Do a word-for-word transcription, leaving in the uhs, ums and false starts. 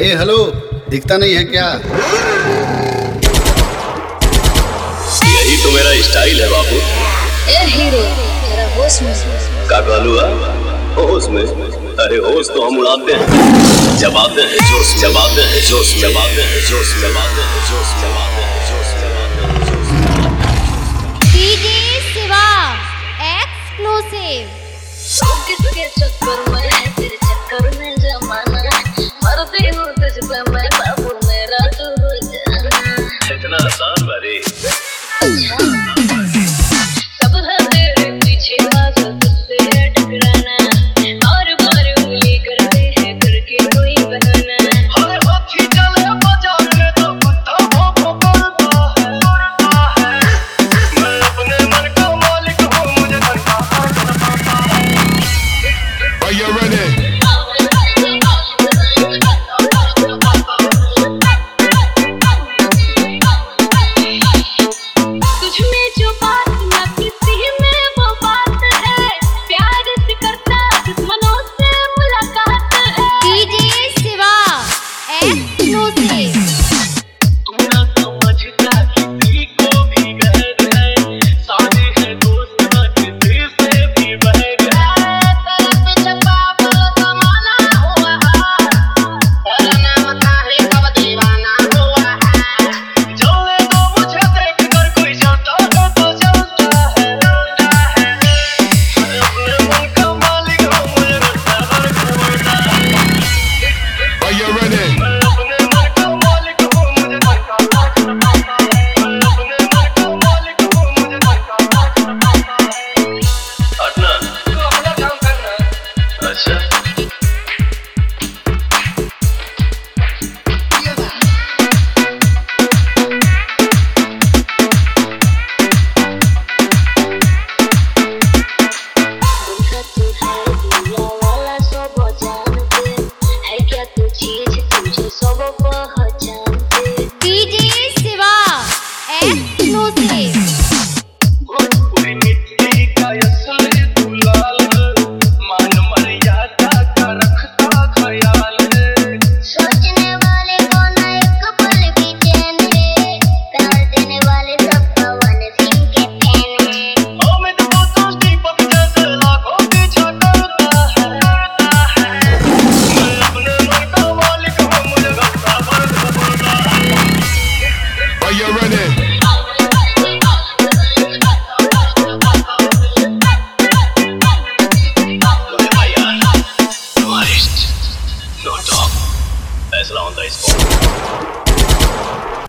Hello, दिखता नहीं है क्या? यही तो मेरा स्टाइल है बाबू। ए हीरो, तेरा होश में का कहलू होश में? अरे होश तो हम उड़ाते हैं, जबाते हैं जोश, जबाते हैं जोश, जबाते हैं जोश, जबाते हैं जोश, जबाते हैं जोश, जबाते हैं जोश। DJ Shiva exclusive. किसके चक्कर में, तेरे चक्कर में जमाना मरती हूँ तुझ पे मैं बाबू, मेरा तू हो जाना। इतना आसान बारे सब है तेरे पीछे बात तुझसे है टकराना, और बार उंगली करते हैं करके कोई बहाना। हर हाथी चले बाजार में तो कुत्ता भौंकता करता है, मैं अपने मन का मालिक हूँ, मुझे घर का पता है। Are you ready? फैसला होता है इसको।